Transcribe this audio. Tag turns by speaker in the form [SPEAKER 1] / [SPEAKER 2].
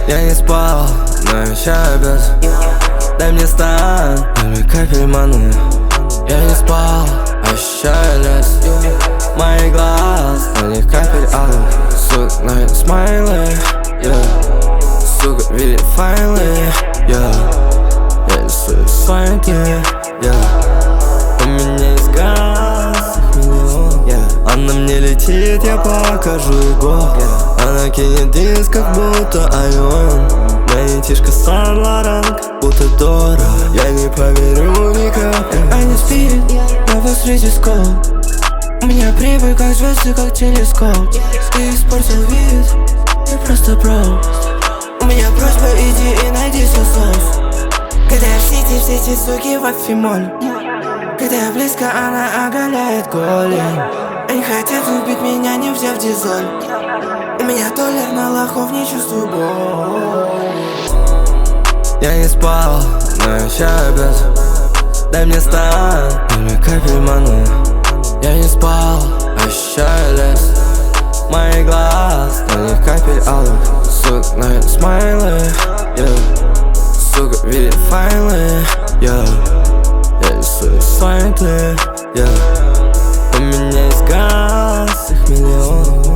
[SPEAKER 1] Я не спал, но вещаю без. Дай мне стан, или капель маны. Я не спал, ощущаю лес. Мои глаз, на них капель алых. Сука, на смайлы, сука, видит файлы, я рисую сайты, у меня есть газ, их миллион, она мне летит, я покажу его. Она кинет диск, как будто айон. Монетишка Сан-Лоран, как будто Дора. Я не поверю ни капли.
[SPEAKER 2] Они спит, я посреди скол. У меня прибыль, как звезды, как телескоп. Ты испортил вид, ты просто бро. У меня просьба, иди и найди сосов. Когда я все эти суки в афимоль. Когда я близко, она оголяет голень. Они хотят убить меня, не взяв дизель. У меня толер на лохов, не чувствую боль.
[SPEAKER 1] Я не спал, но вещаю без. Дай мне стан, или капель маны. Я не спал, ощущаю лес. Мои глаз, на них капель алых. Сука, на смайлы, сука, видит файлы, я рисую сайты, у меня есть газ, их миллион.